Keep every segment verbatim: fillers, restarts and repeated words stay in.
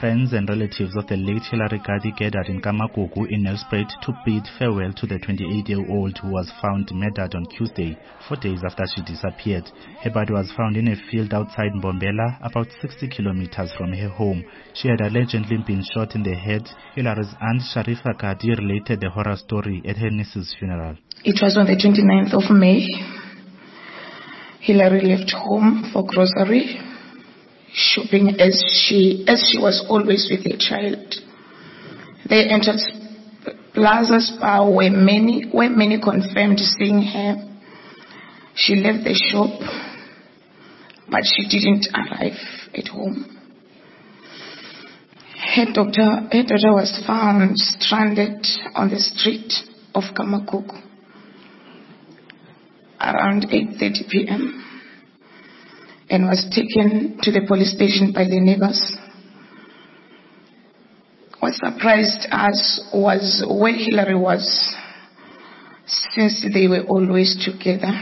Friends and relatives of the late Hilary Gadi gathered in Kamagugu in Nelspruit to bid farewell to the twenty-eight-year-old who was found murdered on Tuesday, four days after she disappeared. Her body was found in a field outside Mbombela, about sixty kilometers from her home. She had allegedly been shot in the head. Hilary's aunt Sharifa Gadi related the horror story at her niece's funeral. It was on the twenty-ninth of May. Hilary left home for grocery shopping as she as she was always with a child. They entered Plaza Spa where many where many confirmed seeing her. She left the shop, but she didn't arrive at home. Her daughter, her daughter was found stranded on the street of Kamagugu around eight thirty p.m. and was taken to the police station by the neighbors. What surprised us was where Hilary was, since they were always together.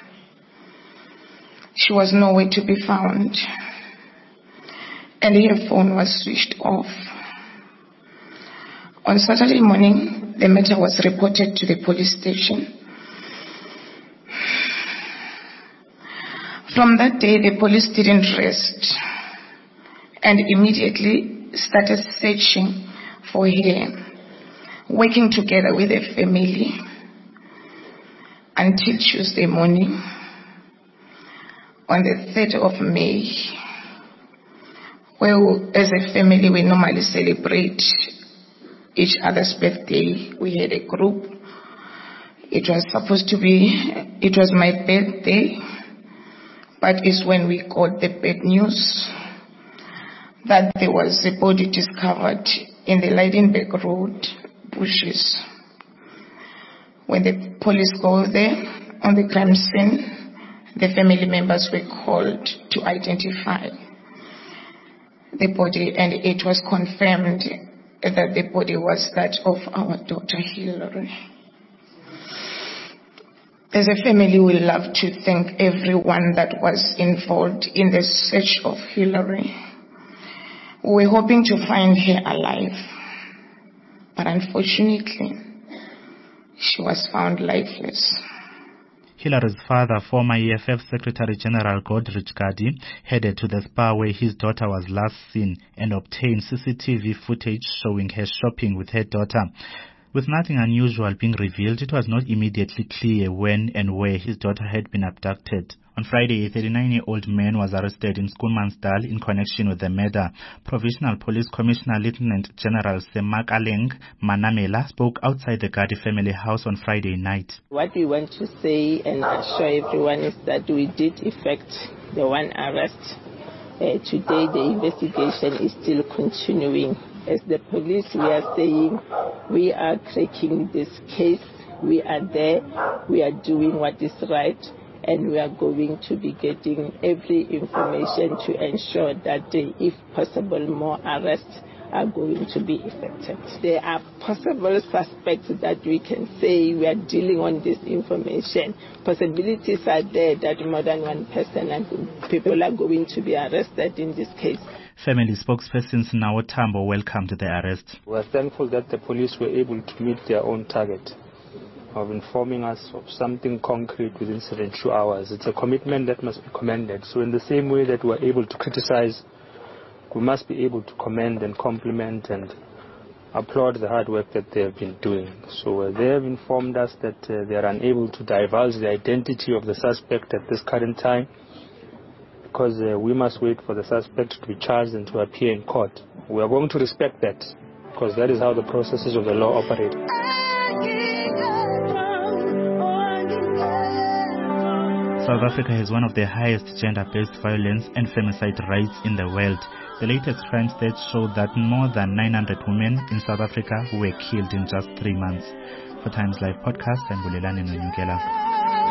She was nowhere to be found, and her phone was switched off. On Saturday morning, the matter was reported to the police station. From that day, the police didn't rest and immediately started searching for her, working together with the family until Tuesday morning. On the third of May, where as a family we normally celebrate each other's birthday, we had a group. It was supposed to be, it was my birthday, but it's when we got the bad news that there was a body discovered in the Leidenberg Road bushes. When the police go there on the crime scene, the family members were called to identify the body, and it was confirmed that the body was that of our daughter Hilary. As a family, we love to thank everyone that was involved in the search of Hilary. We were hoping to find her alive, but unfortunately, she was found lifeless. Hilary's father, former E F F Secretary General Godrich Gadi, headed to the spa where his daughter was last seen and obtained C C T V footage showing her shopping with her daughter. With nothing unusual being revealed, it was not immediately clear when and where his daughter had been abducted. On Friday, a thirty-nine-year-old man was arrested in Schoemanstad in connection with the murder. Provisional Police Commissioner Lieutenant General Semakaleng Manamela spoke outside the Gadi family house on Friday night. What we want to say and assure everyone is that we did effect the one arrest. Uh, today the investigation is still continuing. As the police, we are saying we are cracking this case. We are there. We are doing what is right. And we are going to be getting every information to ensure that, uh, if possible, more arrests are going to be effected. There are possible suspects that we can say we are dealing on this information. Possibilities are there that more than one person and people are going to be arrested in this case. Family spokesperson Nao Tambo welcomed the arrest. We are thankful that the police were able to meet their own target of informing us of something concrete within seventy-two hours. It's a commitment that must be commended. So in the same way that we're able to criticize, we must be able to commend and compliment and applaud the hard work that they have been doing. So uh, they have informed us that uh, they are unable to divulge the identity of the suspect at this current time, because uh, we must wait for the suspect to be charged and to appear in court. We are going to respect that, because that is how the processes of the law operate. South Africa has one of the highest gender-based violence and femicide rates in the world. The latest crime stats show that more than nine hundred women in South Africa were killed in just three months. For Times Live podcast, I'm Bulelani Nonyukela.